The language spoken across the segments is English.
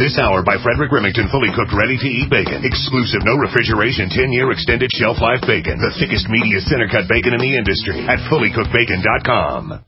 This hour by Frederick Remington, fully cooked, ready-to-eat bacon. Exclusive, no refrigeration, 10-year extended shelf life bacon. The thickest, meatiest, center-cut bacon in the industry at fullycookedbacon.com.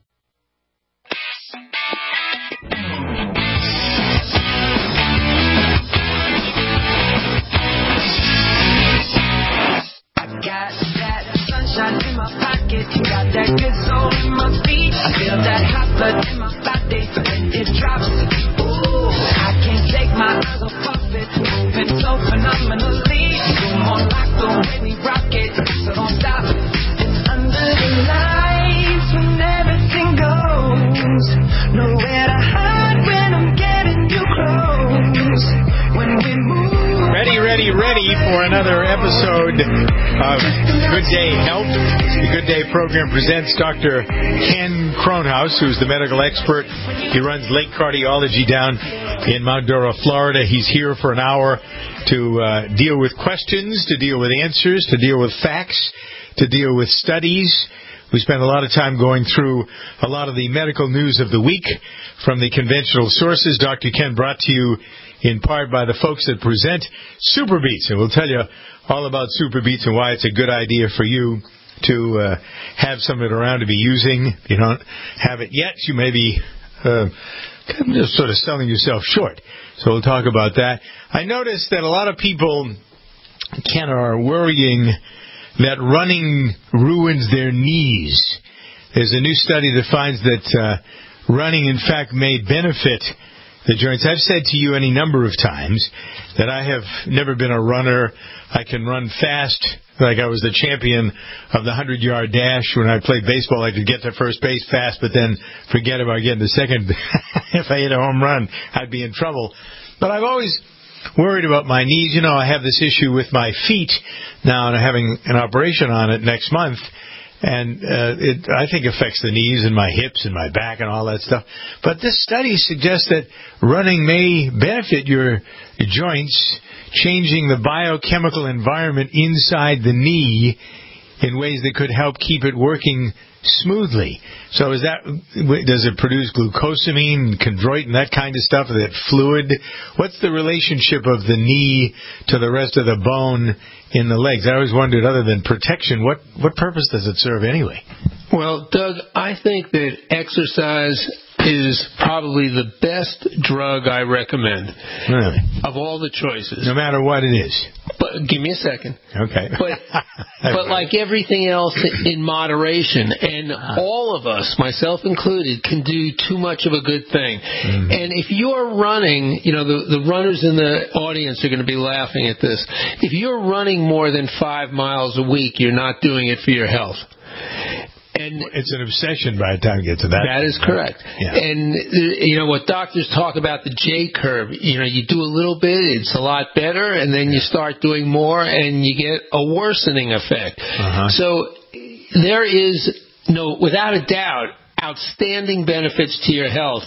In my pocket, got that good soul in my feet. I feel that hot blood in my body when it drops. Ooh, I can't take my eyes off of it. Moving so phenomenally. You're more like the way we rock it, so don't stop. And under the lights, when everything goes, nowhere to hide when I'm getting you close. When we move. Ready for another episode of Good Day Health. The Good Day program presents Dr. Ken Kronhaus, who's the medical expert. He runs Lake Cardiology down in Mount Dora, Florida. He's here for an hour to deal with questions, to deal with answers, to deal with facts, to deal with studies. We spend a lot of time going through a lot of the medical news of the week from the conventional sources. Dr. Ken brought to you in part by the folks that present Super Beets. And we'll tell you all about Super Beets and why it's a good idea for you to have some of it around to be using. If you don't have it yet, you may be just sort of selling yourself short. So we'll talk about that. I noticed that a lot of people, Ken, are worrying that running ruins their knees. There's a new study that finds that running, in fact, may benefit the joints. I've said to you any number of times that I have never been a runner. I can run fast, like I was the champion of the 100-yard dash. When I played baseball, I could get to first base fast, but then forget about getting to second. If I hit a home run, I'd be in trouble. But I've always worried about my knees. You know, I have this issue with my feet now, and I'm having an operation on it next month. And it, I think, affects the knees and my hips and my back and all that stuff. But this study suggests that running may benefit your joints, changing the biochemical environment inside the knee in ways that could help keep it working smoothly. So does it produce glucosamine, chondroitin, that kind of stuff, that fluid? What's the relationship of the knee to the rest of the bone in the legs? I always wondered, other than protection, what purpose does it serve anyway? Well, Doug, I think that exercise is probably the best drug I recommend. Really? Of all the choices. No matter what it is. But give me a second. Okay. But like everything else, in moderation. And all of us, myself included, can do too much of a good thing. Mm-hmm. And if you're running, you know, the runners in the audience are going to be laughing at this. If you're running more than 5 miles a week, you're not doing it for your health. And it's an obsession by the time you get to that. That is correct. Yeah. And, you know, what doctors talk about, the J curve, you know, you do a little bit, it's a lot better, and then you start doing more, and you get a worsening effect. Uh-huh. So there is, without a doubt, outstanding benefits to your health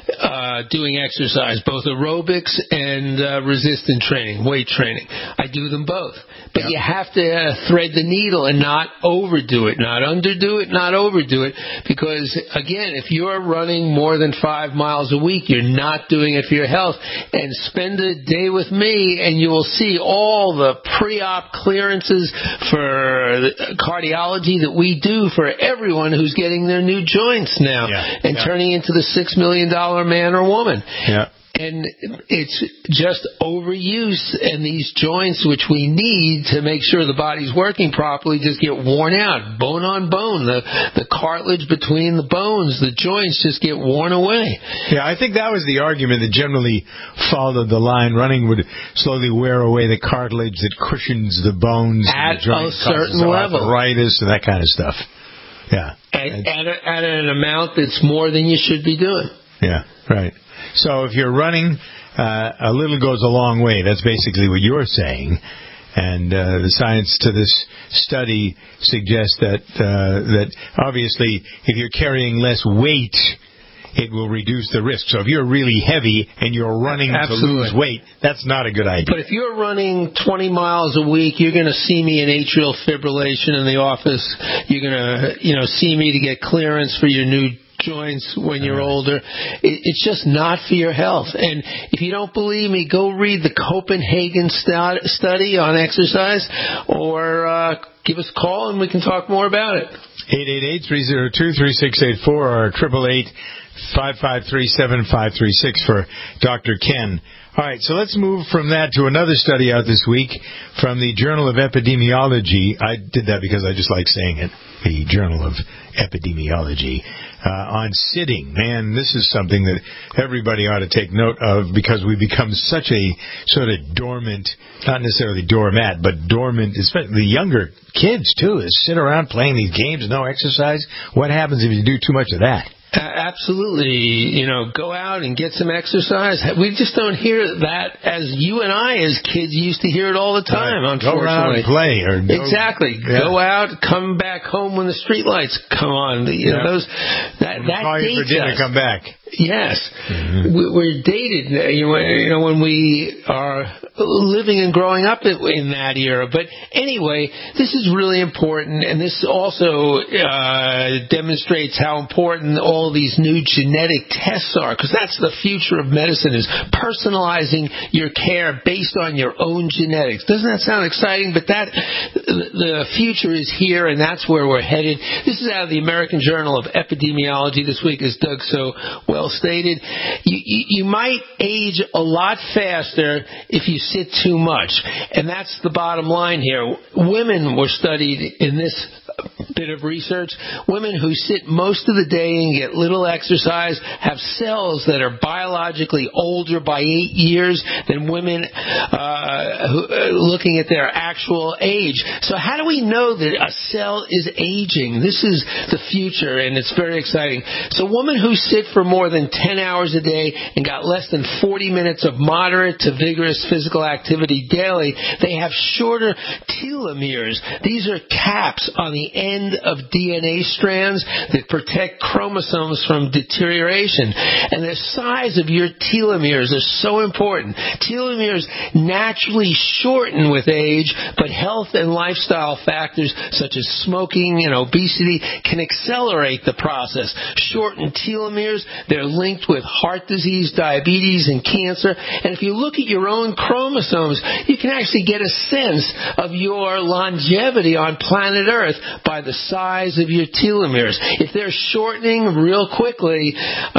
doing exercise, both aerobics and resistance training, weight training. I do them both. But you have to thread the needle and not overdo it, not underdo it, not overdo it, because, again, if you're running more than 5 miles a week, you're not doing it for your health. And spend a day with me, and you will see all the pre-op clearances for cardiology that we do for everyone who's getting their new joints now and turning into the $6 million man or woman. Yeah. And it's just overuse, and these joints, which we need to make sure the body's working properly, just get worn out, bone on bone. The cartilage between the bones, the joints just get worn away. Yeah, I think that was the argument that generally followed the line. Running would slowly wear away the cartilage that cushions the bones at and the joints, a certain level, arthritis and that kind of stuff. Yeah, at an amount that's more than you should be doing. Yeah, right. So if you're running, a little goes a long way. That's basically what you're saying. And the science to this study suggests that obviously if you're carrying less weight, it will reduce the risk. So if you're really heavy and you're running to lose weight, that's not a good idea. But if you're running 20 miles a week, you're going to see me in atrial fibrillation in the office. You're going to, see me to get clearance for your new joints when you're older. It's just not for your health. And if you don't believe me, go read the Copenhagen study on exercise, or give us a call and we can talk more about it. 888-302-3684 or 888-553-7536 for Dr. Ken. All right, so let's move from that to another study out this week from the Journal of Epidemiology. I did that because I just like saying it, the Journal of Epidemiology, on sitting. Man, this is something that everybody ought to take note of because we become such a sort of dormant, not necessarily doormat, but dormant, especially the younger kids, too, is sit around playing these games, no exercise. What happens if you do too much of that? Absolutely. Go out and get some exercise. We just don't hear that as you and I as kids used to hear it all the time, unfortunately. Go around and play. Exactly. Yeah. Go out, come back home when the street lights come on. That call you for dinner, come back. Yes. Mm-hmm. We're dated, when we are living and growing up in that era. But anyway, this is really important, and this also demonstrates how important all these new genetic tests are, because that's the future of medicine, is personalizing your care based on your own genetics. Doesn't that sound exciting? But the future is here, and that's where we're headed. This is out of the American Journal of Epidemiology this week, as Doug so well stated. You might age a lot faster if you sit too much, and that's the bottom line here. Women were studied in this bit of research. Women who sit most of the day and get little exercise have cells that are biologically older by 8 years than women looking at their actual age. So how do we know that a cell is aging? This is the future, and it's very exciting. So women who sit for more than 10 hours a day and got less than 40 minutes of moderate to vigorous physical activity daily, they have shorter telomeres. These are caps on the end of DNA strands that protect chromosomes from deterioration. And the size of your telomeres is so important. Telomeres naturally shorten with age, but health and lifestyle factors such as smoking and obesity can accelerate the process. Shortened telomeres, they're linked with heart disease, diabetes, and cancer. And if you look at your own chromosomes, you can actually get a sense of your longevity on planet Earth by the size of your telomeres. If they're shortening real quickly,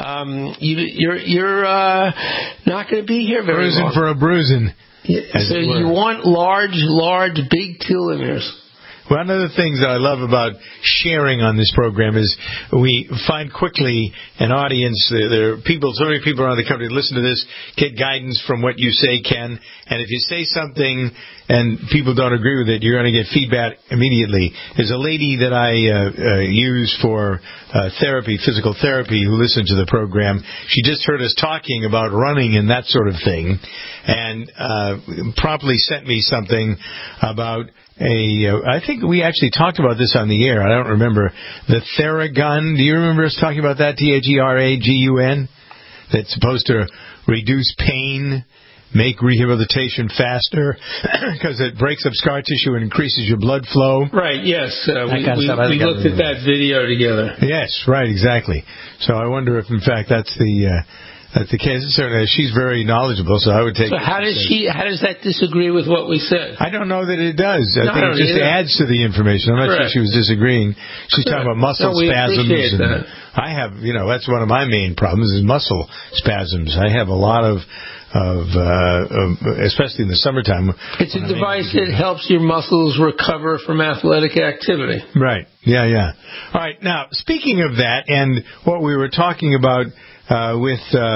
you're not going to be here very long. Bruising for a bruising. So you want large, big telomeres. One of the things that I love about sharing on this program is we find quickly an audience. There are people, so many people around the country listen to this, get guidance from what you say, Ken. And if you say something and people don't agree with it, you're going to get feedback immediately. There's a lady that I use for therapy, physical therapy, who listened to the program. She just heard us talking about running and that sort of thing, and promptly sent me something about I think we actually talked about this on the air. I don't remember. The Theragun. Do you remember us talking about that? Theragun? That's supposed to reduce pain, make rehabilitation faster, because it breaks up scar tissue and increases your blood flow. Right, yes. We looked at that video together. Yes, right, exactly. So I wonder if, in fact, that's the case. Certainly, she's very knowledgeable, so I would take. So how does that disagree with what we said? I don't know that it does. I think it just adds to the information. I'm not sure she was disagreeing. She's talking about muscle spasms. And I have, that's one of my main problems is muscle spasms. I have a lot of especially in the summertime. It's a device that helps your muscles recover from athletic activity. Right. Yeah. All right. Now, speaking of that, and what we were talking about with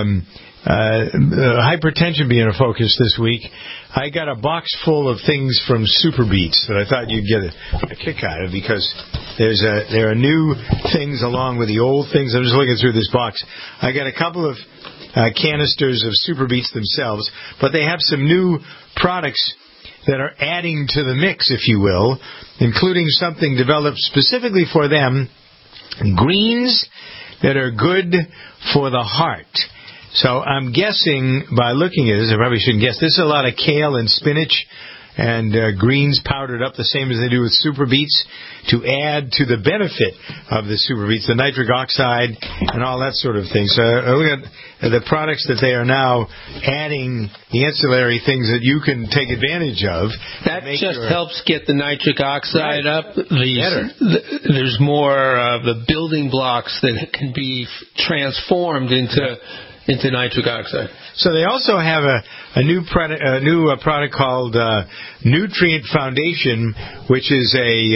hypertension being a focus this week, I got a box full of things from Super Beets that I thought you'd get a kick out of, because there are new things along with the old things. I'm just looking through this box. I got a couple of canisters of Super Beets themselves, but they have some new products that are adding to the mix, if you will, including something developed specifically for them, greens that are good for the heart. So I'm guessing, by looking at this, I probably shouldn't guess, this is a lot of kale and spinach and greens powdered up the same as they do with Super Beets to add to the benefit of the Super Beets, the nitric oxide and all that sort of thing. So look at the products that they are now adding, the ancillary things that you can take advantage of. That just helps get the nitric oxide up. There's more of the building blocks that can be transformed into nitric oxide. So they also have a new product called Nutrient Foundation, which is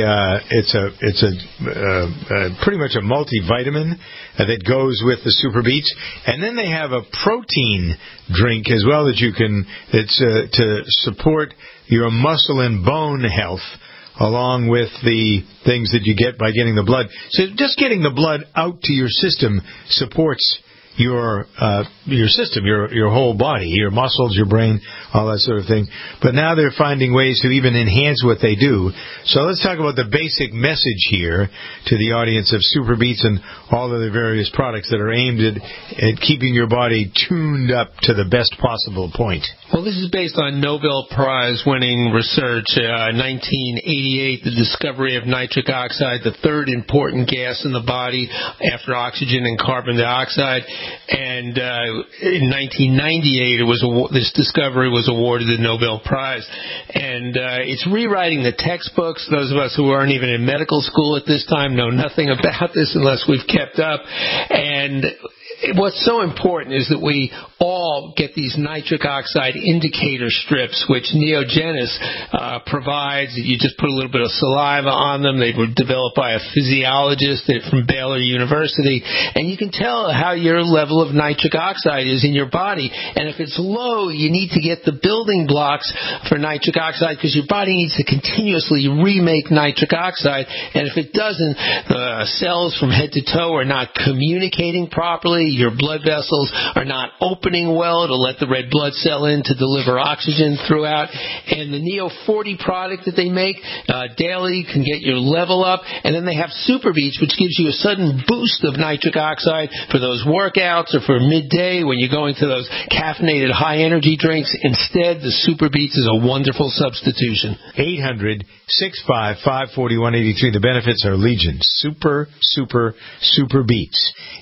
it's pretty much a multivitamin that goes with the Super Beets, and then they have a protein drink as well that's to support your muscle and bone health, along with the things that you get by getting the blood. So just getting the blood out to your system supports your system, your whole body, your muscles, your brain, all that sort of thing. But now they're finding ways to even enhance what they do. So let's talk about the basic message here to the audience of Super Beets and all of the various products that are aimed at keeping your body tuned up to the best possible point. Well, this is based on Nobel Prize-winning research. 1988, the discovery of nitric oxide, the third important gas in the body after oxygen and carbon dioxide. And in 1998, this discovery was awarded the Nobel Prize. And it's rewriting the textbooks. Those of us who aren't even in medical school at this time know nothing about this unless we've kept up. And what's so important is that we all get these nitric oxide indicator strips, which Neogenis provides. You just put a little bit of saliva on them. They were developed by a physiologist from Baylor University. And you can tell how your level of nitric oxide is in your body. And if it's low, you need to get the building blocks for nitric oxide, because your body needs to continuously remake nitric oxide. And if it doesn't, the cells from head to toe are not communicating properly. Your blood vessels are not opening well to let the red blood cell in to deliver oxygen throughout. And the Neo 40 product that they make daily can get your level up. And then they have Super Beets, which gives you a sudden boost of nitric oxide for those workouts or for midday when you're going to those caffeinated high-energy drinks. Instead, the Super Beets is a wonderful substitution. 800-655-4183. The benefits are legion. Super Beets.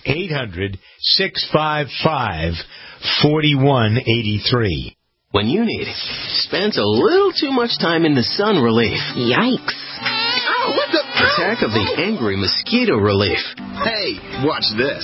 800-655-4183. When you need it, spends a little too much time in the sun relief. Yikes. Oh, what the? Attack of the angry mosquito relief. Hey, watch this.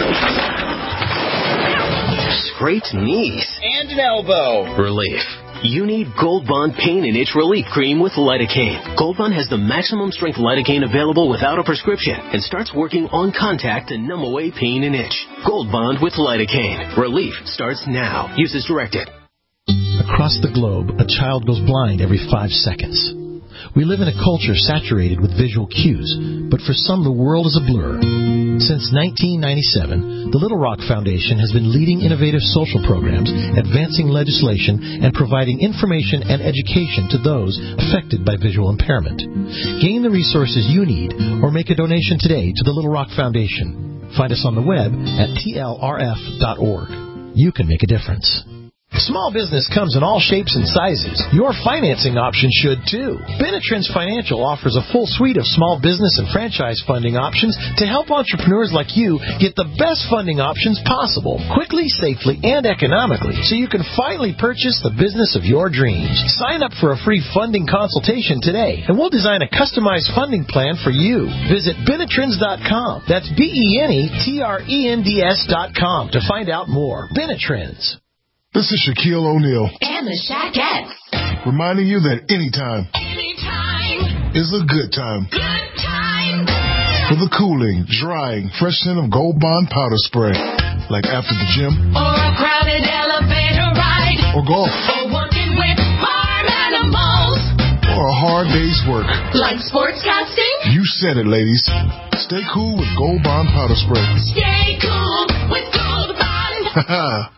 Scraped knees. And an elbow. Relief. You need Gold Bond Pain and Itch Relief Cream with lidocaine. Gold Bond has the maximum strength lidocaine available without a prescription and starts working on contact to numb away pain and itch. Gold Bond with lidocaine. Relief starts now. Use as directed. Across the globe, a child goes blind every 5 seconds. We live in a culture saturated with visual cues, but for some the world is a blur. Since 1997, the Little Rock Foundation has been leading innovative social programs, advancing legislation, and providing information and education to those affected by visual impairment. Gain the resources you need or make a donation today to the Little Rock Foundation. Find us on the web at tlrf.org. You can make a difference. Small business comes in all shapes and sizes. Your financing option should too. Benetrends Financial offers a full suite of small business and franchise funding options to help entrepreneurs like you get the best funding options possible, quickly, safely, and economically, so you can finally purchase the business of your dreams. Sign up for a free funding consultation today, and we'll design a customized funding plan for you. Visit Benetrends.com. That's BENETRENDS.com to find out more. Benetrends. This is Shaquille O'Neal. And the Shaquettes. Reminding you that anytime is a good time. Good time. For the cooling, drying, fresh scent of Gold Bond powder spray. Like after the gym. Or a crowded elevator ride. Or golf. Or working with farm animals. Or a hard day's work. Like sportscasting. You said it, ladies. Stay cool with Gold Bond powder spray. Stay cool with Gold Bond. Haha.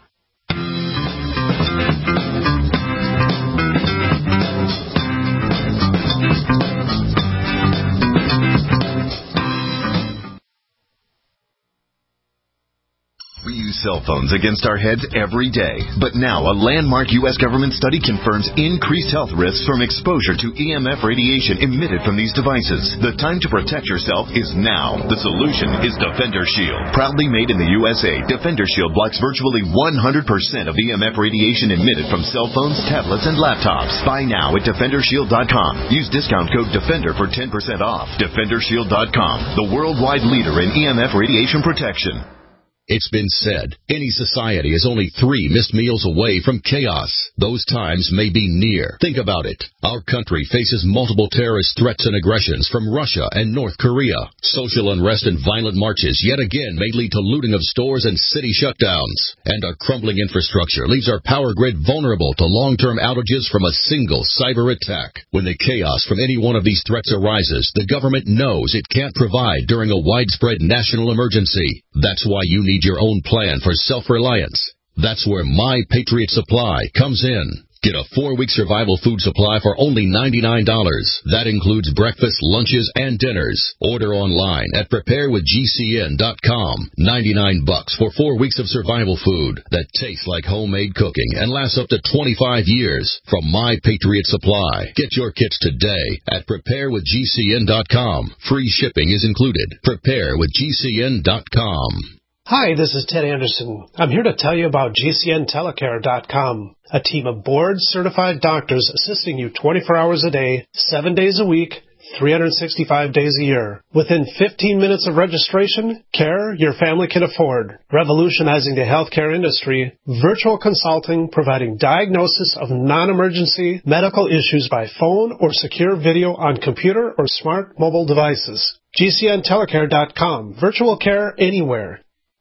cell phones against our heads every day. But now a landmark U.S. government study confirms increased health risks from exposure to EMF radiation emitted from these devices. The time to protect yourself is now. The solution is Defender Shield. Proudly made in the USA, Defender Shield blocks virtually 100% of EMF radiation emitted from cell phones, tablets, and laptops. Buy now at DefenderShield.com. Use discount code DEFENDER for 10% off. DefenderShield.com, the worldwide leader in EMF radiation protection. It's been said, any society is only 3 missed meals away from chaos. Those times may be near. Think about it. Our country faces multiple terrorist threats and aggressions from Russia and North Korea. Social unrest and violent marches yet again may lead to looting of stores and city shutdowns. And our crumbling infrastructure leaves our power grid vulnerable to long-term outages from a single cyber attack. When the chaos from any one of these threats arises, the government knows it can't provide during a widespread national emergency. That's why you need your own plan for self-reliance. That's where My Patriot Supply comes in. Get a 4-week survival food supply for only $99. That includes breakfast, lunches, and dinners. Order online at preparewithgcn.com. $99 for 4 weeks of survival food that tastes like homemade cooking and lasts up to 25 years from My Patriot Supply. Get your kits today at preparewithgcn.com. Free shipping is included. Preparewithgcn.com. Hi, this is Ted Anderson. I'm here to tell you about GCNtelecare.com, a team of board-certified doctors assisting you 24 hours a day, 7 days a week, 365 days a year. Within 15 minutes of registration, care your family can afford. Revolutionizing the healthcare industry, virtual consulting providing diagnosis of non-emergency medical issues by phone or secure video on computer or smart mobile devices. GCNtelecare.com, virtual care anywhere.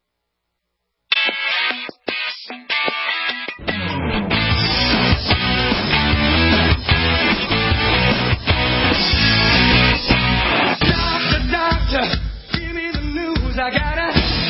I gotta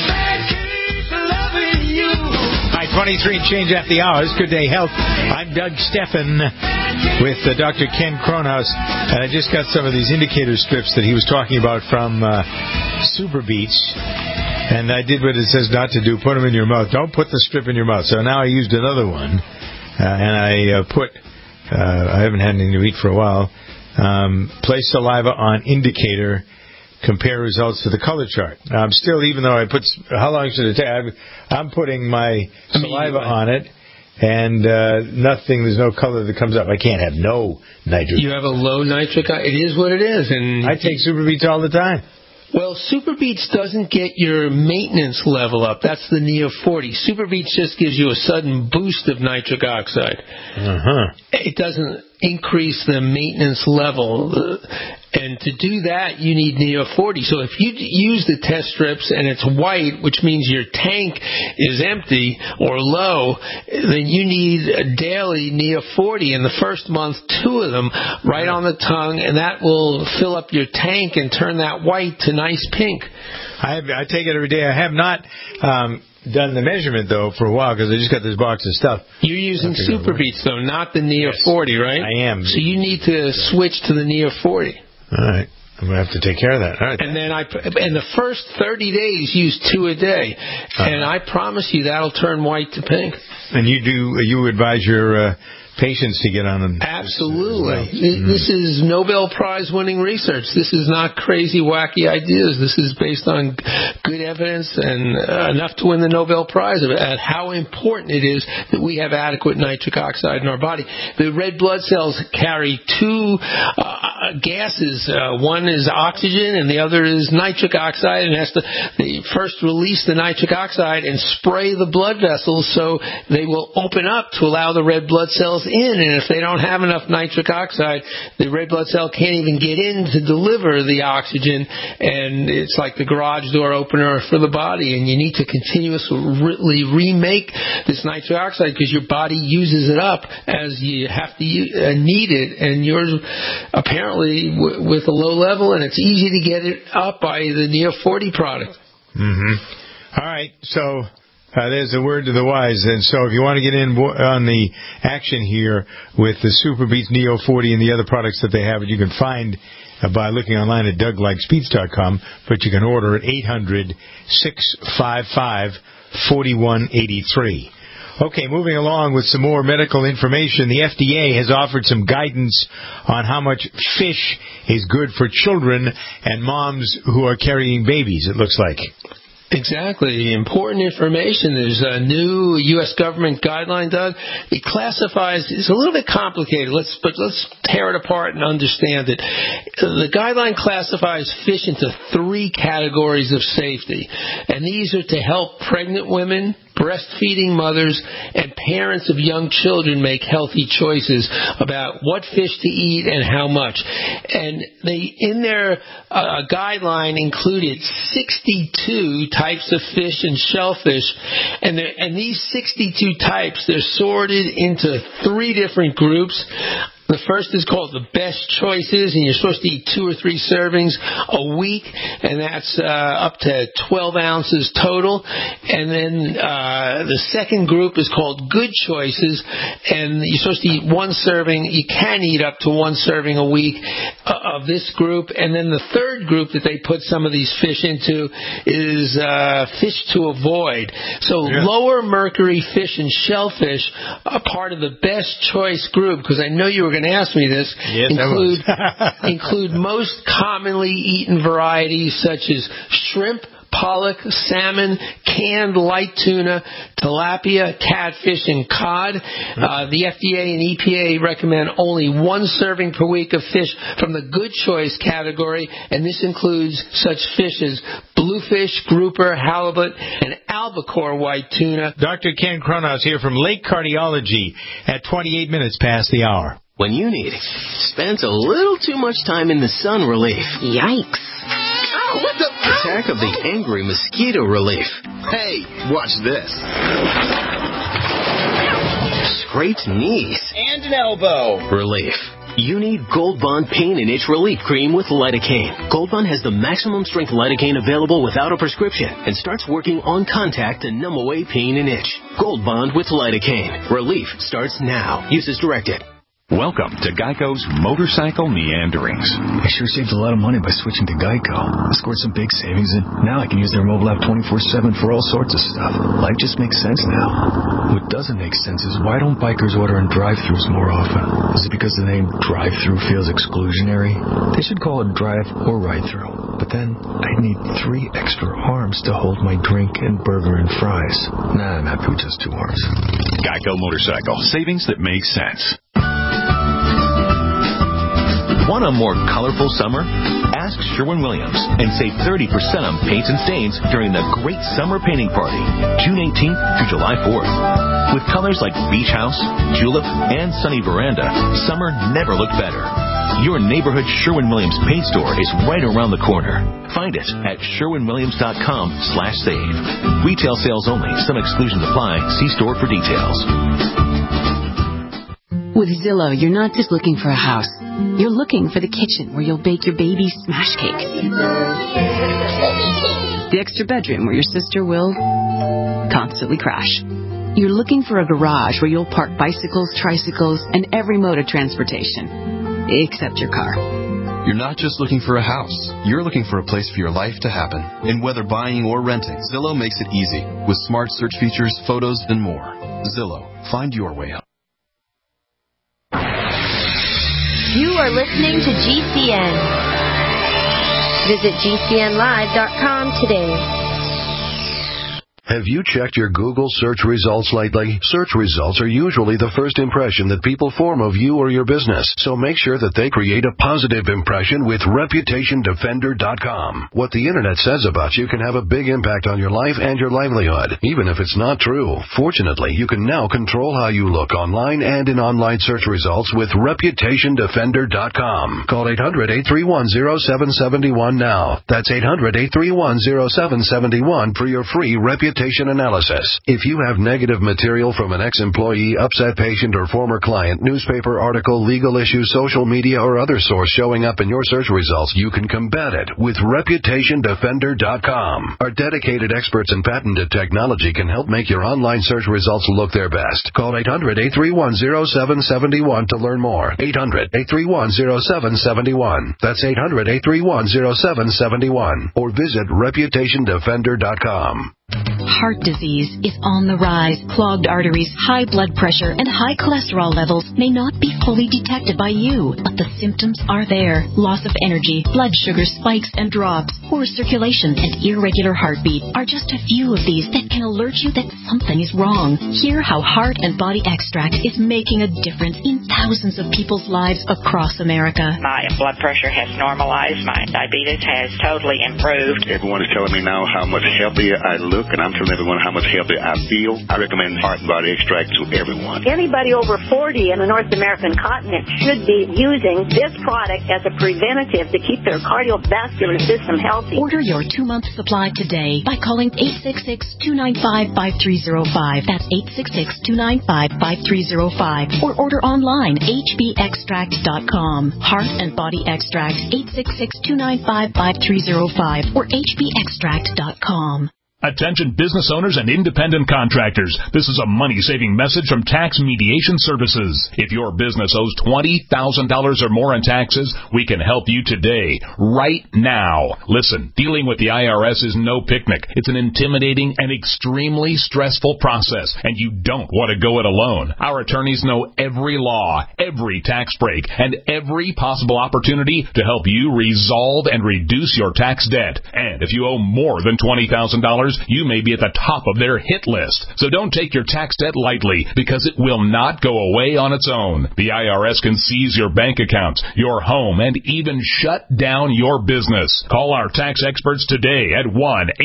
keep loving you. Hi, 23 and change after the hours. Good day, health. I'm Doug Steffen with Dr. Ken Kronhaus, and I just got some of these indicator strips that he was talking about from Super Beats, and I did what it says not to do. Put them in your mouth. Don't put the strip in your mouth. So now I used another one, and I haven't had anything to eat for a while. Place saliva on indicator. Compare results to the color chart. I'm still, even though I put, how long should it take? I'm putting my saliva on it, and nothing, there's no color that comes up. I can't have no nitric. You have a low nitric, it is what it is. And I take Super Beats all the time. Well, Super Beats doesn't get your maintenance level up. That's the Neo 40. Super Beats just gives you a sudden boost of nitric oxide. It doesn't increase the maintenance level. And to do that, you need Neo 40. So if you use the test strips and it's white, which means your tank is empty or low, then you need a daily Neo 40. In the first month, 2 of them right on the tongue, and that will fill up your tank and turn that white to nice pink. I take it every day. I have not done the measurement, though, for a while, because I just got this box of stuff. You're using Super Beats, though, not the Neo 40, right? I am. So you need to switch to the Neo 40. All right. I'm going to have to take care of that. All right. And then in the first 30 days, use 2 a day. And I promise you that'll turn white to pink. And you advise your patients to get on them. Absolutely. This is Nobel Prize winning research. This is not crazy, wacky ideas. This is based on good evidence and enough to win the Nobel Prize at how important it is that we have adequate nitric oxide in our body. The red blood cells carry 2 gases. One is oxygen and the other is nitric oxide, and they first release the nitric oxide and spray the blood vessels so they will open up to allow the red blood cells in, and if they don't have enough nitric oxide, the red blood cell can't even get in to deliver the oxygen, and it's like the garage door opener for the body, and you need to continuously remake this nitric oxide because your body uses it up as you have to need it, and yours apparently with a low level, and it's easy to get it up by the Neo 40 product. All right, so there's a word to the wise. And so if you want to get in on the action here with the Super Beats Neo 40 and the other products that they have, you can find by looking online at DougLikesBeats.com, but you can order at 800-655 4183. Okay, moving along with some more medical information. The FDA has offered some guidance on how much fish is good for children and moms who are carrying babies, it looks like. Exactly. Important information. There's a new U.S. government guideline, Doug. It classifies, it's a little bit complicated, but let's tear it apart and understand it. The guideline classifies fish into 3 categories of safety, and these are to help pregnant women, breastfeeding mothers, and parents of young children make healthy choices about what fish to eat and how much. And they, in their guideline, included 62 types of fish and shellfish, and these 62 types, they're sorted into 3 different groups. The first is called the best choices, and you're supposed to eat 2 or 3 servings a week, and that's up to 12 ounces total. And then the second group is called good choices, and you're supposed to eat 1 serving. You can eat up to 1 serving a week of this group. And then the third group that they put some of these fish into is fish to avoid. So lower mercury fish and shellfish are part of the best choice group, because I know you were going to ask me this. Yes, include most commonly eaten varieties such as shrimp, pollock, salmon, canned light tuna, tilapia, catfish, and cod. The FDA and EPA recommend only 1 serving per week of fish from the good choice category, and this includes such fish as bluefish, grouper, halibut, and albacore white tuna. Dr. Ken Cronhaus here from Lake Cardiology at 28 minutes past the hour. When you need spent a little too much time in the sun relief. Yikes. Oh, what the? Attack of the angry mosquito relief. Hey, watch this. Scraped knees. And an elbow. Relief. You need Gold Bond Pain and Itch Relief Cream with lidocaine. Gold Bond has the maximum strength lidocaine available without a prescription and starts working on contact to numb away pain and itch. Gold Bond with lidocaine. Relief starts now. Use as directed. Welcome to Geico's Motorcycle Meanderings. I sure saved a lot of money by switching to Geico. I scored some big savings, and now I can use their mobile app 24/7 for all sorts of stuff. Life just makes sense now. What doesn't make sense is why don't bikers order in drive-thrus more often? Is it because the name drive-thru feels exclusionary? They should call it drive or ride-through. But then I'd need 3 extra arms to hold my drink and burger and fries. Nah, I'm happy with just 2 arms. Geico Motorcycle. Savings that make sense. Want a more colorful summer? Ask Sherwin-Williams and save 30% on paints and stains during the Great Summer Painting Party, June 18th through July 4th. With colors like Beach House, Julep, and Sunny Veranda, summer never looked better. Your neighborhood Sherwin-Williams paint store is right around the corner. Find it at sherwinwilliams.com/save. Retail sales only. Some exclusions apply. See store for details. With Zillow, you're not just looking for a house. You're looking for the kitchen where you'll bake your baby's smash cake. The extra bedroom where your sister will constantly crash. You're looking for a garage where you'll park bicycles, tricycles, and every mode of transportation, except your car. You're not just looking for a house. You're looking for a place for your life to happen. And whether buying or renting, Zillow makes it easy with smart search features, photos, and more. Zillow. Find your way up. You are listening to GCN. Visit GCNlive.com today. Have you checked your Google search results lately? Search results are usually the first impression that people form of you or your business, so make sure that they create a positive impression with ReputationDefender.com. What the Internet says about you can have a big impact on your life and your livelihood, even if it's not true. Fortunately, you can now control how you look online and in online search results with ReputationDefender.com. Call 800-831-0771 now. That's 800-831-0771 for your free reputation analysis. If you have negative material from an ex-employee, upset patient, or former client, newspaper article, legal issue, social media, or other source showing up in your search results, you can combat it with ReputationDefender.com. Our dedicated experts in patented technology can help make your online search results look their best. Call 800-831-0771 to learn more. 800-831-0771. That's 800-831-0771. Or visit ReputationDefender.com. Heart disease is on the rise. Clogged arteries, high blood pressure, and high cholesterol levels may not be fully detected by you, but the symptoms are there. Loss of energy, blood sugar spikes and drops, poor circulation, and irregular heartbeat are just a few of these that can alert you that something is wrong. Hear how Heart and Body Extract is making a difference in thousands of people's lives across America. My blood pressure has normalized. My diabetes has totally improved. Everyone is telling me now how much healthier I look, and I'm telling everyone how much healthier I feel. I recommend Heart and Body Extract to everyone. Anybody over 40 in the North American continent should be using this product as a preventative to keep their cardiovascular system healthy. Order your 2-month supply today by calling 866-295-5305. That's 866-295-5305. Or order online, hbextract.com. Heart and Body Extract, 866-295-5305 or hbextract.com. Attention business owners and independent contractors. This is a money-saving message from Tax Mediation Services. If your business owes $20,000 or more in taxes, we can help you today, right now. Listen, dealing with the IRS is no picnic. It's an intimidating and extremely stressful process, and you don't want to go it alone. Our attorneys know every law, every tax break, and every possible opportunity to help you resolve and reduce your tax debt. And if you owe more than $20,000, you may be at the top of their hit list. So don't take your tax debt lightly, because it will not go away on its own. The IRS can seize your bank accounts, your home, and even shut down your business. Call our tax experts today at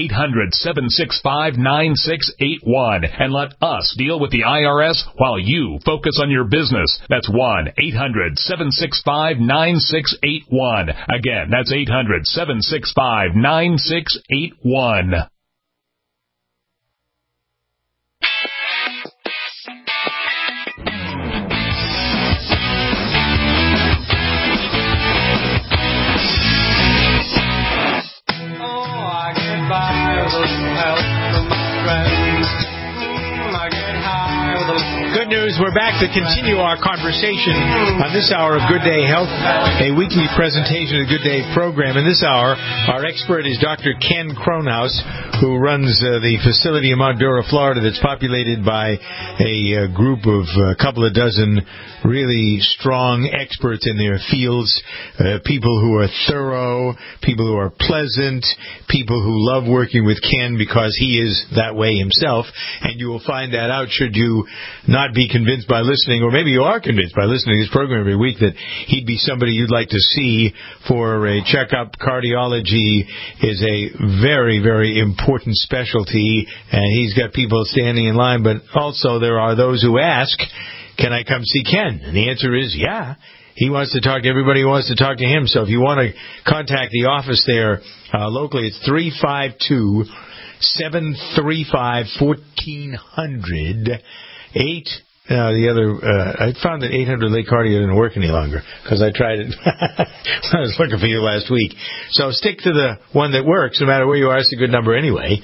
1-800-765-9681 and let us deal with the IRS while you focus on your business. That's 1-800-765-9681. Again, that's 800-765-9681. Good news, we're back to continue our conversation on this hour of Good Day Health, a weekly presentation of the Good Day program. In this hour, our expert is Dr. Ken Kronhaus, who runs the facility in Mount Dora, Florida, that's populated by a group of a couple of dozen really strong experts in their fields, people who are thorough, people who are pleasant, people who love working with Ken because he is that way himself. And you will find that out should you not be convinced by listening, or maybe you are convinced by listening to this program every week, that he'd be somebody you'd like to see for a checkup. Cardiology is a very, very important specialty, and he's got people standing in line, but also there are those who ask, can I come see Ken? And the answer is, yeah. He wants to talk to everybody who wants to talk to him. So if you want to contact the office there locally, it's 352-735-1400. I found that 800 Lake Cardio didn't work any longer because I tried it when I was looking for you last week. So stick to the one that works, no matter where you are. It's a good number anyway.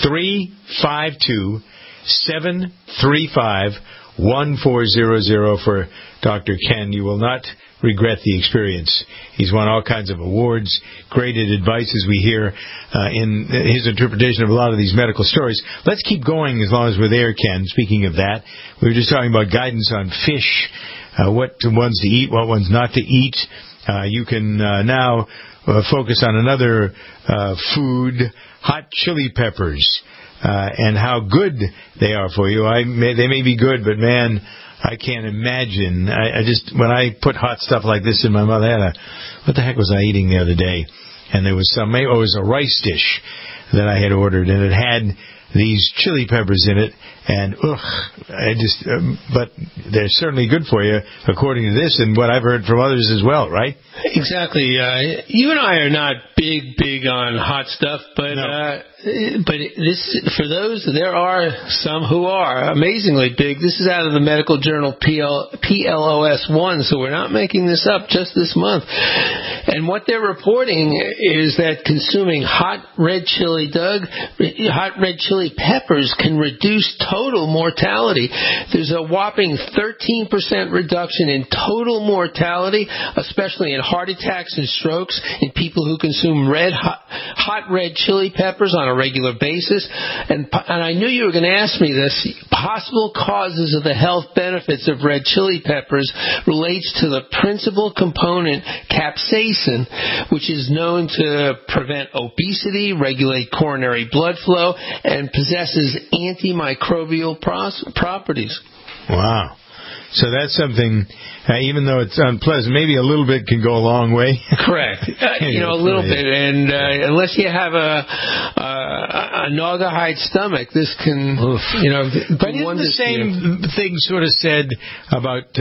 352-735-1400 for Dr. Ken. You will not regret the experience. He's won all kinds of awards, graded advice as we hear in his interpretation of a lot of these medical stories. Let's keep going as long as we're there, Ken. Speaking of that, we were just talking about guidance on fish, what ones to eat, what ones not to eat. You can now focus on another food, hot chili peppers, and how good they are for you. They may be good, but man, I can't imagine. When I put hot stuff like this in my mouth, what the heck was I eating the other day? And there was it was a rice dish that I had ordered, and it had these chili peppers in it, and but they're certainly good for you, according to this and what I've heard from others as well, right? Exactly. You and I are not big on hot stuff, but no. But there are some who are amazingly big. This is out of the medical journal PLOS1, so we're not making this up just this month. And what they're reporting is that consuming hot red chili chili peppers can reduce total mortality. There's a whopping 13% reduction in total mortality, especially in heart attacks and strokes in people who consume hot red chili peppers on a regular basis. And I knew you were going to ask me this. Possible causes of the health benefits of red chili peppers relates to the principal component, capsaicin, which is known to prevent obesity, regulate coronary blood flow, and possesses antimicrobial properties. Wow. So that's something, even though it's unpleasant, maybe a little bit can go a long way. Correct. A little bit. And unless you have a naugahyde stomach, this can, But isn't the same thing sort of said about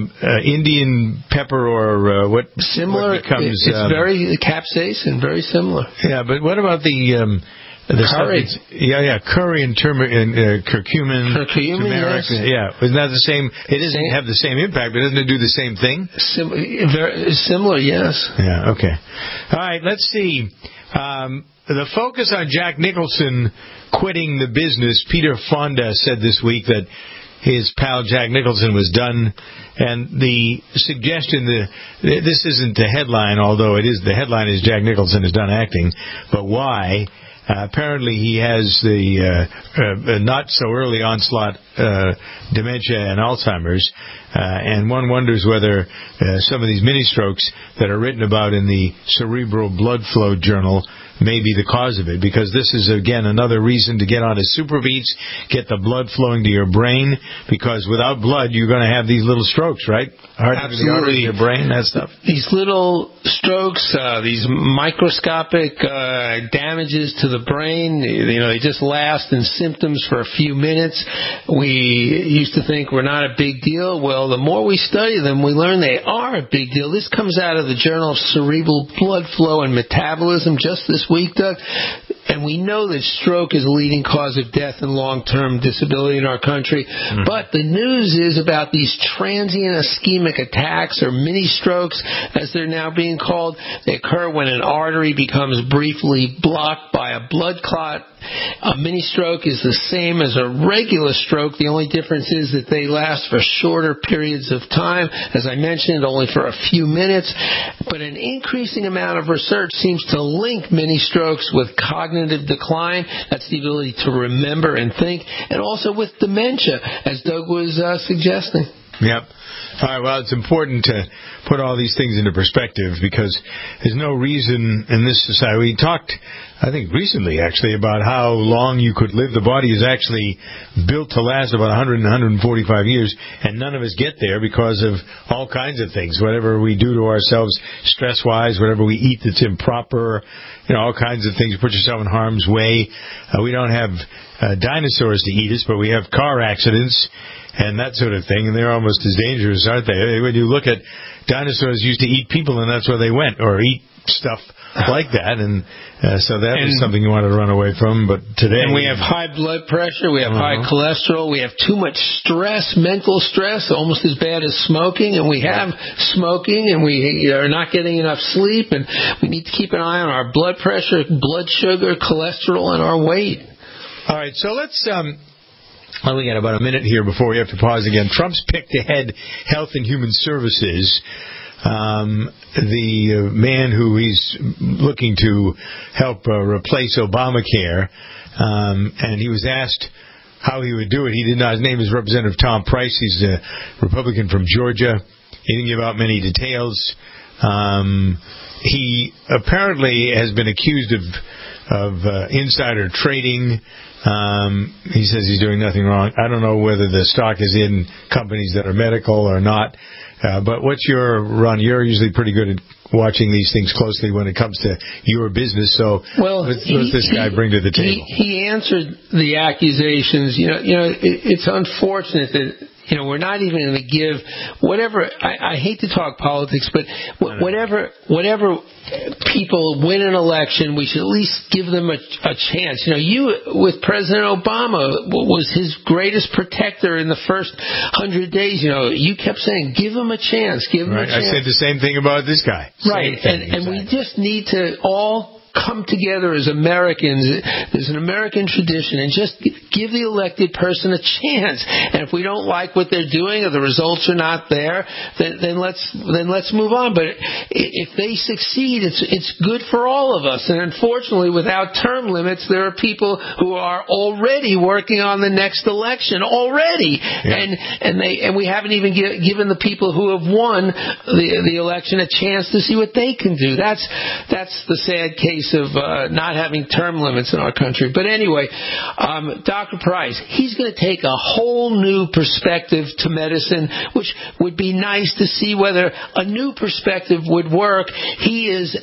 Indian pepper or what? Similar. What becomes, it's very capsaicin, very similar. Yeah, but what about the curry. Curry and curcumin. Curcumin, turmeric. yes. Yeah, isn't that the same? It doesn't have the same impact, but doesn't it do the same thing? Very similar, yes. Yeah, okay. All right, let's see. The focus on Jack Nicholson quitting the business. Peter Fonda said this week that his pal Jack Nicholson was done, and the suggestion this isn't the headline, although it is. The headline is Jack Nicholson is done acting, but why? Apparently he has the not so early onslaught dementia and Alzheimer's, and one wonders whether some of these mini strokes that are written about in the Cerebral Blood Flow Journal may be the cause of it, because this is, again, another reason to get on to SuperBeets, get the blood flowing to your brain, because without blood, you're going to have these little strokes, right? Absolutely. Your brain, that stuff. These little strokes, these microscopic damages to the brain, they just last in symptoms for a few minutes. We used to think we're not a big deal. Well, the more we study them, we learn they are a big deal. This comes out of the Journal of Cerebral Blood Flow and Metabolism just this week, Doug. And we know that stroke is a leading cause of death and long-term disability in our country. Mm-hmm. But the news is about these transient ischemic attacks, or mini strokes, as they're now being called. They occur when an artery becomes briefly blocked by a blood clot. A mini stroke is the same as a regular stroke. The only difference is that they last for shorter periods of time, as I mentioned, only for a few minutes. But an increasing amount of research seems to link mini strokes with cognitive decline. That's the ability to remember and think, and also with dementia, as Doug was suggesting. Yep. All right, well, it's important to put all these things into perspective, because there's no reason in this society. We talked, I think, recently, actually, about how long you could live. The body is actually built to last about 100 and 145 years, and none of us get there because of all kinds of things. Whatever we do to ourselves stress-wise, whatever we eat that's improper, all kinds of things. You put yourself in harm's way. We don't have dinosaurs to eat us, but we have car accidents and that sort of thing, and they're almost as dangerous, aren't they? When you look at dinosaurs used to eat people, and that's where they went, or eat stuff like that, and so that was something you wanted to run away from. But today, and we have high blood pressure, we have high cholesterol, we have too much stress, mental stress, almost as bad as smoking, and we have smoking, and we are not getting enough sleep, and we need to keep an eye on our blood pressure, blood sugar, cholesterol, and our weight. All right, so let's. We got about a minute here before we have to pause again. Trump's picked to head Health and Human Services. The man who he's looking to help replace Obamacare, and he was asked how he would do it. He did not. His name is Representative Tom Price. He's a Republican from Georgia. He didn't give out many details. He apparently has been accused of insider trading. He says he's doing nothing wrong. I don't know whether the stock is in companies that are medical or not. But what's your run? You're usually pretty good at watching these things closely when it comes to your business. So what does this guy bring to the table? He answered the accusations. It's unfortunate that we're not even going to give whatever. I hate to talk politics, but whatever people win an election, we should at least give them a chance. You with President Obama was his greatest protector in the first 100 days. You kept saying, give him a chance, give him a chance. I said the same thing about this guy. Right, and we just need to all come together as Americans. There's an American tradition, and just give the elected person a chance. And if we don't like what they're doing or the results are not there, then let's move on. But if they succeed, it's good for all of us. And unfortunately, without term limits, there are people who are already working on the next election already, and we haven't even given the people who have won the election a chance to see what they can do. That's the sad case of not having term limits in our country. But anyway, Dr. Price, he's going to take a whole new perspective to medicine, which would be nice to see whether a new perspective would work. He is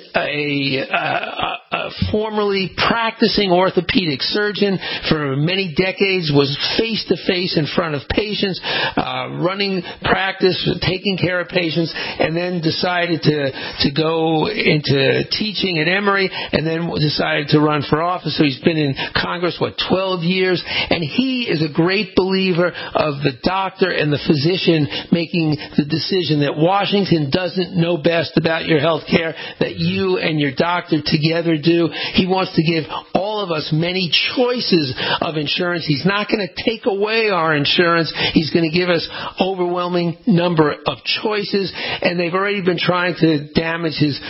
a formerly practicing orthopedic surgeon for many decades, was face-to-face in front of patients, running practice, taking care of patients, and then decided to go into teaching at Emory, and then decided to run for office. So he's been in Congress, 12 years, and he is a great believer of the doctor and the physician making the decision that Washington doesn't know best about your health care, that you and your doctor together do. He wants to give all of us many choices of insurance. He's not going to take away our insurance. He's going to give us overwhelming number of choices, and they've already been trying to damage his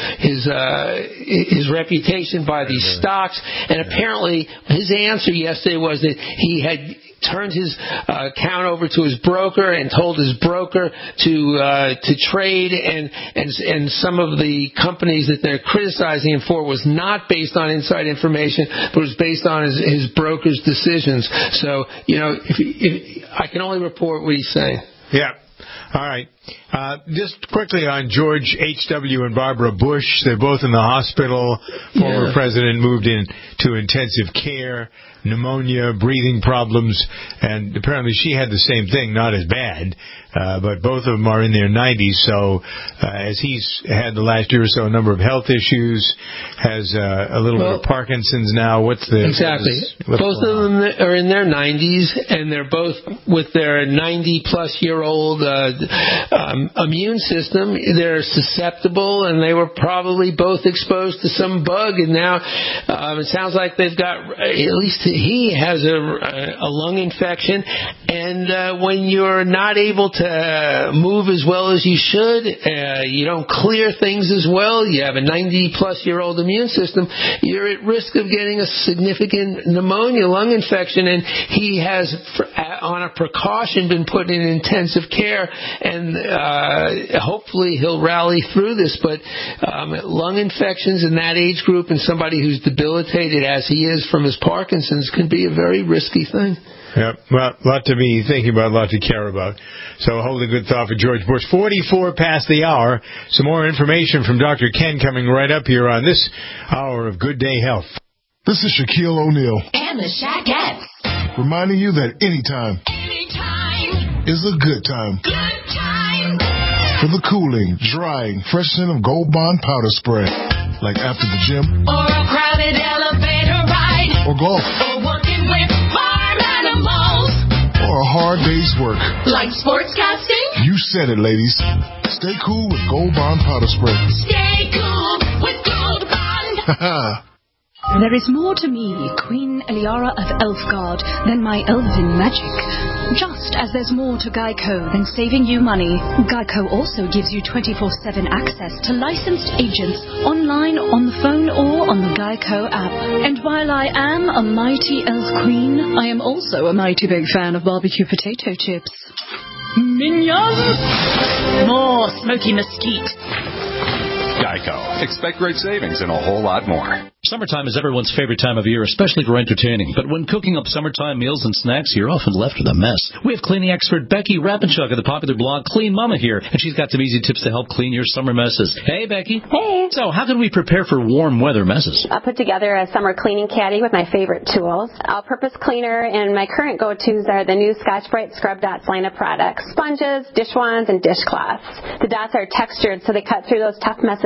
reputation by these stocks. And apparently his answer yesterday was that he had turned his account over to his broker and told his broker to trade, and some of the companies that they're criticizing him for was not based on inside information, but was based on his broker's decisions. So, if I can only report what he's saying. Yeah. All right. Just quickly on George H.W. and Barbara Bush. They're both in the hospital. Former president moved into intensive care, pneumonia, breathing problems, and apparently she had the same thing, not as bad. But both of them are in their 90s, so as he's had the last year or so a number of health issues, has a little bit of Parkinson's now. Exactly. Both of them are in their 90s, and they're both with their 90-plus-year-old immune system. They're susceptible, and they were probably both exposed to some bug, and now it sounds like they've got, at least he has a lung infection, and when you're not able to move as well as you should, you don't clear things as well, you have a 90-plus-year-old immune system, you're at risk of getting a significant pneumonia, lung infection, and he has, on a precaution, been put in intensive care, and hopefully he'll rally through this. But lung infections in that age group and somebody who's debilitated as he is from his Parkinson's can be a very risky thing. Yeah, well, a lot to be thinking about, a lot to care about. So hold a good thought for George Bush. 44 past the hour. Some more information from Dr. Ken coming right up here on this hour of Good Day Health. This is Shaquille O'Neal. And the Shaquettes. Reminding you that anytime is a good time. Good time. For the cooling, drying, fresh scent of Gold Bond powder spray. Like after the gym. Or a crowded elevator ride. Or golf. Or working with farm animals. Or a hard day's work. Like sportscasting? You said it, ladies. Stay cool with Gold Bond powder spray. Stay cool with Gold Bond. There is more to me, Queen Eliara of Elfgard, than my elven magic. Just as there's more to Geico than saving you money, Geico also gives you 24/7 access to licensed agents online, on the phone, or on the Geico app. And while I am a mighty elf queen, I am also a mighty big fan of barbecue potato chips. Minions! More smoky mesquite. Geico. Expect great savings and a whole lot more. Summertime is everyone's favorite time of year, especially for entertaining. But when cooking up summertime meals and snacks, you're often left with a mess. We have cleaning expert Becky Rappenchuk of the popular blog Clean Mama here, and she's got some easy tips to help clean your summer messes. Hey, Becky. Hey. So, how can we prepare for warm weather messes? I put together a summer cleaning caddy with my favorite tools, all-purpose cleaner, and my current go-tos are the new Scotch-Brite Scrub Dots line of products, sponges, dish wands, and dishcloths. The dots are textured, so they cut through those tough messes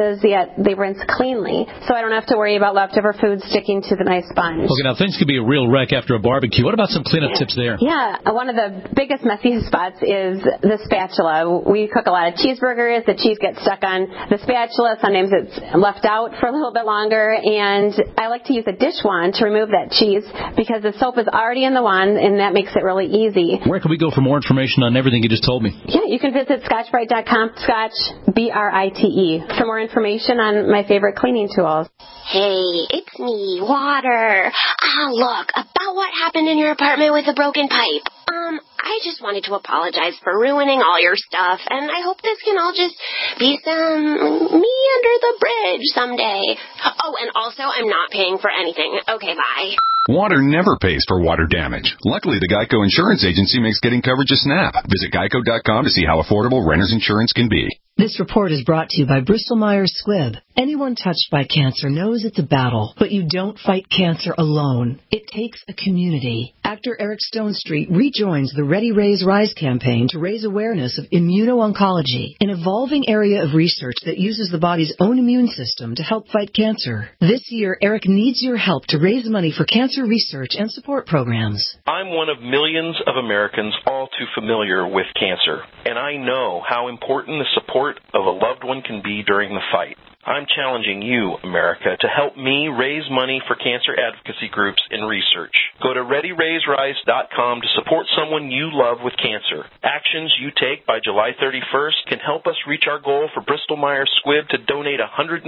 surfaces, yet they rinse cleanly. So I don't have to worry about leftover food sticking to the nice sponge. Okay, now things can be a real wreck after a barbecue. What about some cleanup tips there? Yeah, one of the biggest messy spots is the spatula. We cook a lot of cheeseburgers. The cheese gets stuck on the spatula. Sometimes it's left out for a little bit longer. And I like to use a dish wand to remove that cheese because the soap is already in the wand, and that makes it really easy. Where can we go for more information on everything you just told me? Yeah, you can visit scotchbrite.com, Scotch, B-R-I-T-E, for more information on my favorite cleaning tools. Hey, it's me, Water. Look, about what happened in your apartment with the broken pipe. I just wanted to apologize for ruining all your stuff, and I hope this can all just be some me under the bridge someday. Oh, and also, I'm not paying for anything. Okay, bye. Water never pays for water damage. Luckily, the Geico Insurance Agency makes getting coverage a snap. Visit geico.com to see how affordable renter's insurance can be. This report is brought to you by Bristol-Myers Squibb. Anyone touched by cancer knows it's a battle, but you don't fight cancer alone. It takes a community. Actor Eric Stonestreet rejoins the Ready Raise Rise campaign to raise awareness of immuno-oncology, an evolving area of research that uses the body's own immune system to help fight cancer. This year, Eric needs your help to raise money for cancer research and support programs. I'm one of millions of Americans all too familiar with cancer, and I know how important the support of a loved one can be during the fight. I'm challenging you, America, to help me raise money for cancer advocacy groups and research. Go to ReadyRaiseRise.com to support someone you love with cancer. Actions you take by July 31st can help us reach our goal for Bristol-Myers Squibb to donate $150,000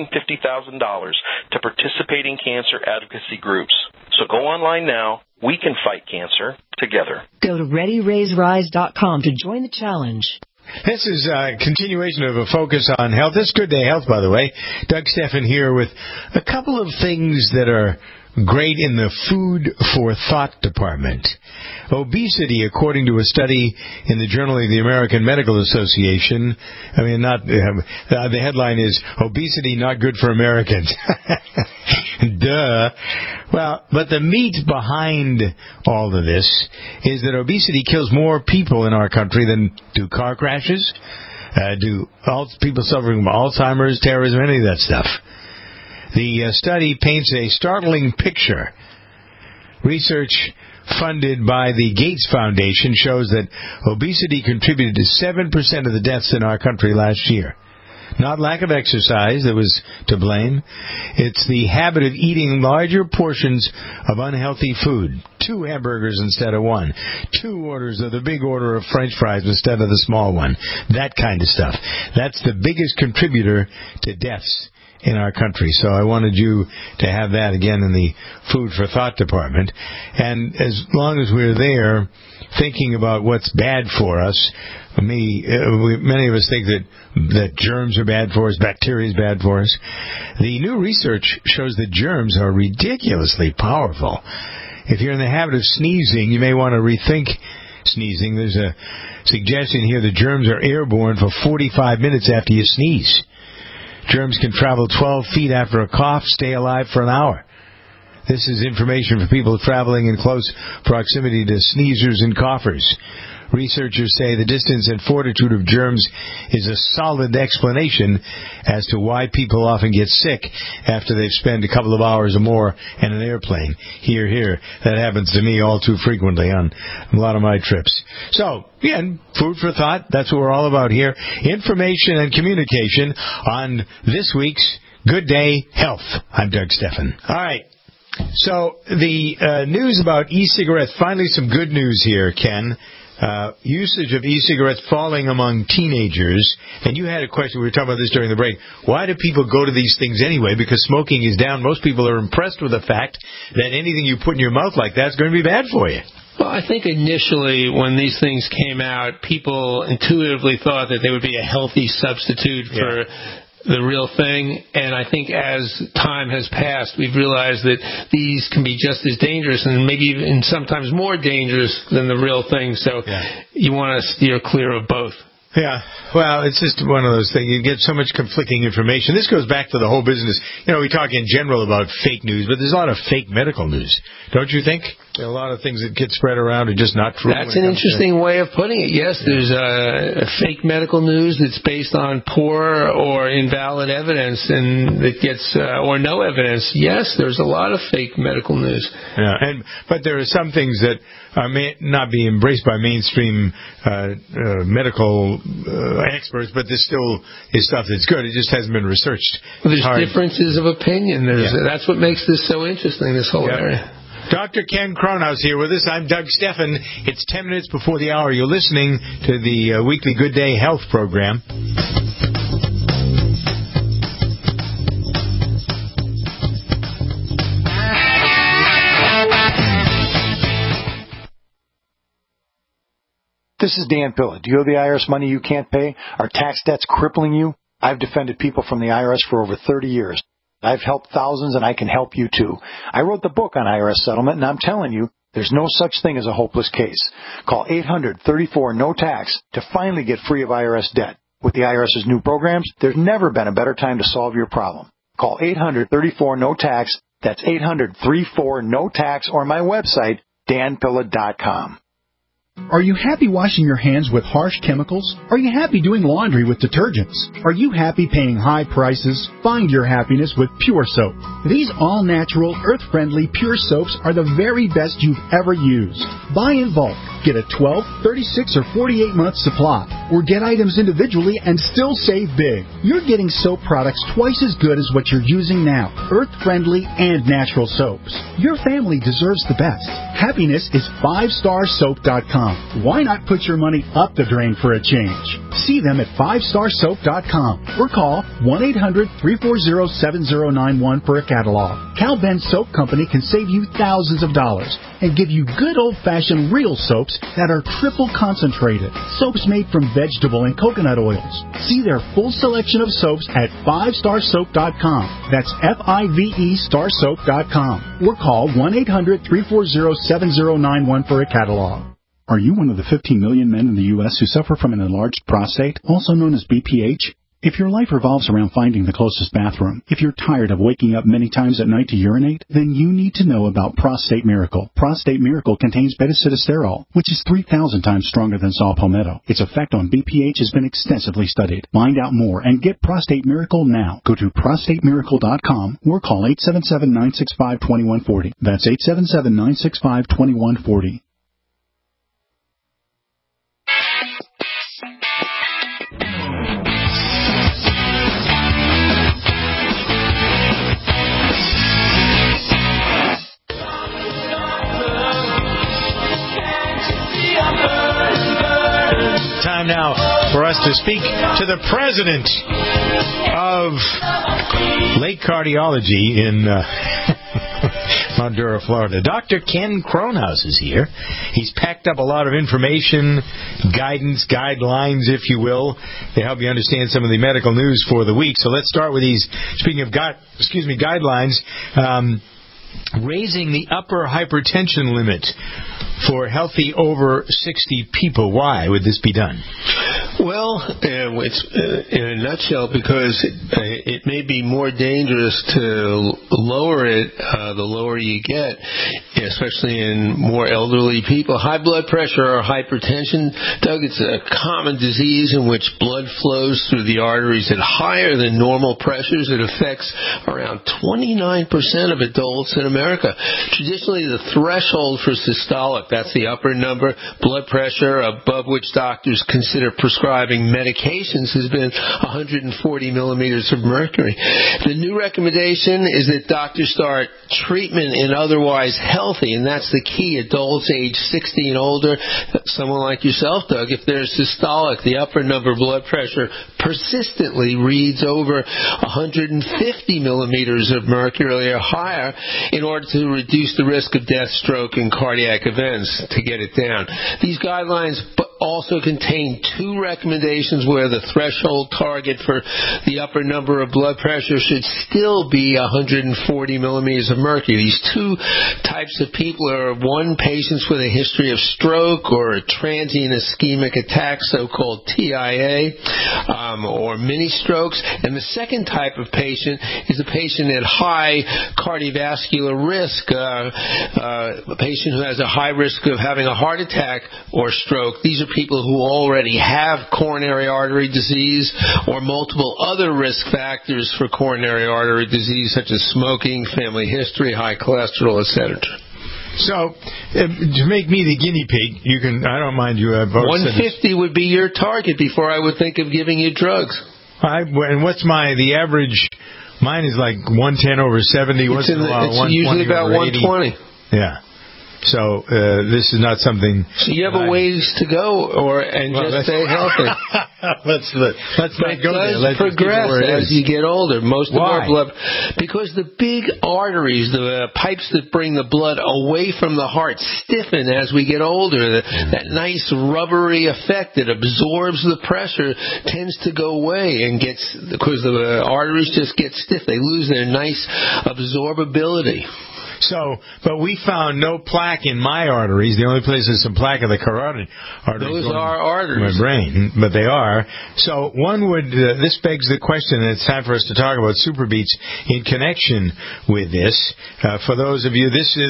to participating cancer advocacy groups. So go online now. We can fight cancer together. Go to ReadyRaiseRise.com to join the challenge. This is a continuation of a focus on health. This is Good Day Health, by the way. Doug Steffen here with a couple of things that are great in the Food for Thought department. Obesity, according to a study in the Journal of the American Medical Association, the headline is, Obesity Not Good for Americans. Duh. Well, but the meat behind all of this is that obesity kills more people in our country than do car crashes, do people suffering from Alzheimer's, terrorism, any of that stuff. The study paints a startling picture. Research funded by the Gates Foundation shows that obesity contributed to 7% of the deaths in our country last year. Not lack of exercise that was to blame. It's the habit of eating larger portions of unhealthy food. 2 hamburgers instead of 1. 2 orders of the big order of French fries instead of the small one. That kind of stuff. That's the biggest contributor to deaths in our country. So I wanted you to have that again in the Food for Thought department. And as long as we're there thinking about what's bad for us, many of us think that germs are bad for us, bacteria is bad for us. The new research shows that germs are ridiculously powerful. If you're in the habit of sneezing, you may want to rethink sneezing. There's a suggestion here that germs are airborne for 45 minutes after you sneeze. Germs can travel 12 feet after a cough, stay alive for an hour. This is information for people traveling in close proximity to sneezers and coughers. Researchers say the distance and fortitude of germs is a solid explanation as to why people often get sick after they've spent a couple of hours or more in an airplane. Hear, hear. That happens to me all too frequently on a lot of my trips. So, again, food for thought. That's what we're all about here. Information and communication on this week's Good Day Health. I'm Doug Steffen. All right. So, the news about e-cigarettes, finally some good news here, Ken. Usage of e-cigarettes falling among teenagers. And you had a question, we were talking about this during the break. Why do people go to these things anyway? Because smoking is down. Most people are impressed with the fact that anything you put in your mouth like that is going to be bad for you. Well, I think initially when these things came out, people intuitively thought that they would be a healthy substitute for the real thing, and I think as time has passed, we've realized that these can be just as dangerous and maybe even sometimes more dangerous than the real thing, so you want to steer clear of both. Yeah, well, it's just one of those things. You get so much conflicting information. This goes back to the whole business. We talk in general about fake news, but there's a lot of fake medical news, don't you think? There are a lot of things that get spread around are just not true. That's an interesting way of putting it. Yes, there's fake medical news that's based on poor or invalid evidence, and it gets or no evidence. Yes, there's a lot of fake medical news. Yeah, but there are some things that may not be embraced by mainstream medical experts, but there still is stuff that's good. It just hasn't been researched. Well, there's differences of opinion. That's what makes this so interesting, this whole area. Dr. Ken Kronhaus here with us. I'm Doug Steffen. It's 10 minutes before the hour. You're listening to the weekly Good Day Health program. This is Dan Pilla. Do you owe the IRS money you can't pay? Are tax debts crippling you? I've defended people from the IRS for over 30 years. I've helped thousands, and I can help you too. I wrote the book on IRS settlement, and I'm telling you, there's no such thing as a hopeless case. Call 800-34-NO-TAX to finally get free of IRS debt. With the IRS's new programs, there's never been a better time to solve your problem. Call 800-34-NO-TAX. That's 800-34-NO-TAX, or my website, danpilla.com. Are you happy washing your hands with harsh chemicals? Are you happy doing laundry with detergents? Are you happy paying high prices? Find your happiness with Pure Soap. These all-natural, earth-friendly Pure Soaps are the very best you've ever used. Buy in bulk. Get a 12, 36, or 48-month supply. Or get items individually and still save big. You're getting soap products twice as good as what you're using now. Earth-friendly and natural soaps. Your family deserves the best. Happiness is 5starsoap.com. Why not put your money up the drain for a change? See them at 5starsoap.com or call 1-800-340-7091 for a catalog. Cal Ben Soap Company can save you thousands of dollars and give you good old-fashioned real soaps that are triple concentrated. Soaps made from vegetable and coconut oils. See their full selection of soaps at 5starsoap.com. That's F-I-V-E starsoap.com or call 1-800-340-7091 for a catalog. Are you one of the 15 million men in the U.S. who suffer from an enlarged prostate, also known as BPH? If your life revolves around finding the closest bathroom, if you're tired of waking up many times at night to urinate, then you need to know about Prostate Miracle. Prostate Miracle contains beta-sitosterol, which is 3,000 times stronger than saw palmetto. Its effect on BPH has been extensively studied. Find out more and get Prostate Miracle now. Go to prostatemiracle.com or call 877-965-2140. That's 877-965-2140. Time now for us to speak to the president of Lake Cardiology in Mondura, Florida. Dr. Ken Kronhaus is here. He's packed up a lot of information, guidance, guidelines, if you will, to help you understand some of the medical news for the week. So let's start with these, speaking of guidelines, raising the upper hypertension limit for healthy over 60 people. Why would this be done? Well, it's in a nutshell because it may be more dangerous to lower it the lower you get, especially in more elderly people. High blood pressure or hypertension, Doug, it's a common disease in which blood flows through the arteries at higher than normal pressures. It affects around 29% of adults in America. Traditionally, the threshold for systolic, that's the upper number, blood pressure above which doctors consider prescribing medications, has been 140 millimeters of mercury. The new recommendation is that doctors start treatment in otherwise healthy, and that's the key, adults age 60 and older, someone like yourself, Doug. If there's systolic, the upper number blood pressure persistently reads over 150 millimeters of mercury or higher in order to reduce the risk of death, stroke, and cardiac events, to get it down. These guidelines also contain 2 recommendations where the threshold target for the upper number of blood pressure should still be 140 millimeters of mercury. These 2 types of people are, 1, patients with a history of stroke or a transient ischemic attack, so-called TIA, or mini strokes. And the second type of patient is a patient at high cardiovascular risk, a patient who has a high risk of having a heart attack or stroke. These are people who already have coronary artery disease or multiple other risk factors for coronary artery disease, such as smoking, family history, high cholesterol, etc. So, to make me the guinea pig, you can. I don't mind you. 150 would be your target before I would think of giving you drugs. And what's the average? Mine is like 110 over 70. It's usually about 120. Yeah. So this is not something. So you have a ways to go, just stay healthy. let's not go there. Let's progress as you get older. Most of our blood, because the big arteries, the pipes that bring the blood away from the heart, stiffen as we get older. That nice rubbery effect that absorbs the pressure tends to go away and because the arteries just get stiff. They lose their nice absorbability. So, but we found no plaque in my arteries. The only place there's some plaque are the carotid arteries. Those are arteries. My brain, but they are. So one would, this begs the question, and it's time for us to talk about Super Beets in connection with this. For those of you,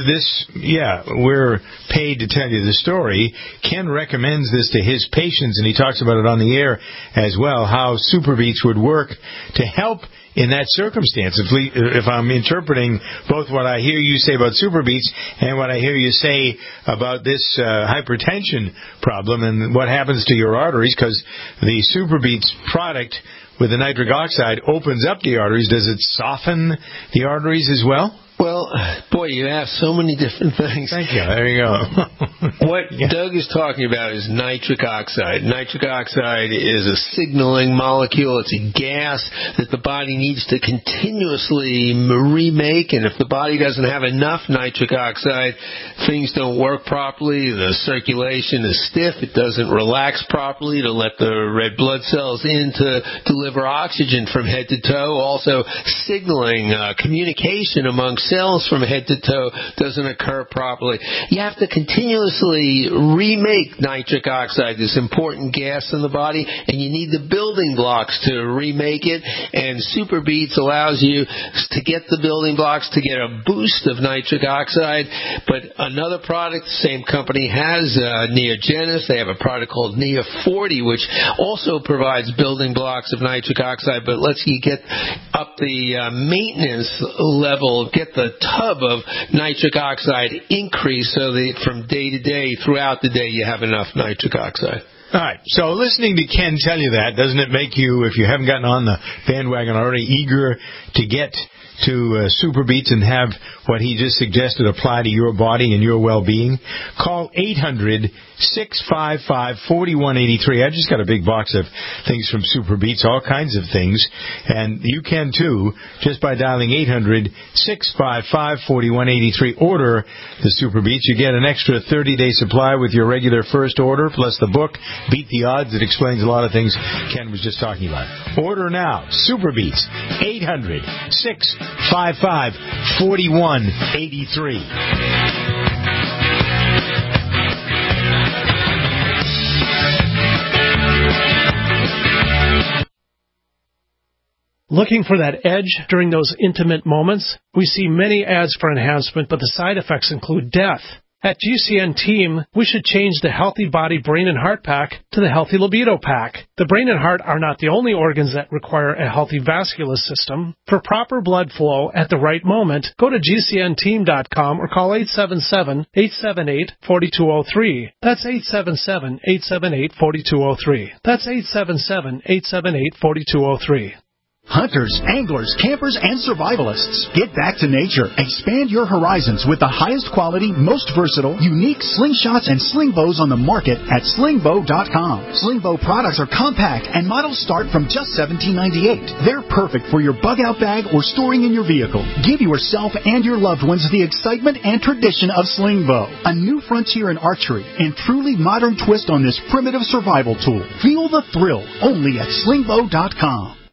we're paid to tell you the story. Ken recommends this to his patients, and he talks about it on the air as well, how Super Beets would work to help in that circumstance. If I'm interpreting both what I hear you say about Super Beets and what I hear you say about this hypertension problem and what happens to your arteries, because the Super Beets product with the nitric oxide opens up the arteries, does it soften the arteries as well? Well, boy, you asked so many different things. Thank you. There you go. What Doug is talking about is nitric oxide. Nitric oxide is a signaling molecule. It's a gas that the body needs to continuously remake, and if the body doesn't have enough nitric oxide, things don't work properly. The circulation is stiff. It doesn't relax properly to let the red blood cells in to deliver oxygen from head to toe. Also, signaling, communication among cells from head to toe doesn't occur properly. You have to continuously remake nitric oxide, this important gas in the body, and you need the building blocks to remake it, and Super Beets allows you to get the building blocks to get a boost of nitric oxide. But another product the same company has, Neogenis, they have a product called Nea 40, which also provides building blocks of nitric oxide, but lets you get up the maintenance level, get the tub of nitric oxide increase so that from day to day, throughout the day, you have enough nitric oxide. All right. So listening to Ken tell you that, doesn't it make you, if you haven't gotten on the bandwagon already, eager to get to Super Beets and have what he just suggested apply to your body and your well-being? Call 800-655-4183. I just got a big box of things from Super Beets, all kinds of things, and you can too, just by dialing 800-655-4183. Order the Super Beets. You get an extra 30-day supply with your regular first order, plus the book, Beat the Odds. It explains a lot of things Ken was just talking about. Order now. Super Beets. 800-655-4183. Looking for that edge during those intimate moments? We see many ads for enhancement, but the side effects include death. At GCN Team, we should change the Healthy Body, Brain, and Heart Pack to the Healthy Libido Pack. The brain and heart are not the only organs that require a healthy vascular system. For proper blood flow at the right moment, go to GCNteam.com or call 877-878-4203. That's 877-878-4203. That's 877-878-4203. Hunters, anglers, campers, and survivalists. Get back to nature. Expand your horizons with the highest quality, most versatile, unique slingshots and sling bows on the market at slingbow.com. Slingbow products are compact and models start from just $17.98. They're perfect for your bug out bag or storing in your vehicle. Give yourself and your loved ones the excitement and tradition of Slingbow, a new frontier in archery and truly modern twist on this primitive survival tool. Feel the thrill only at slingbow.com.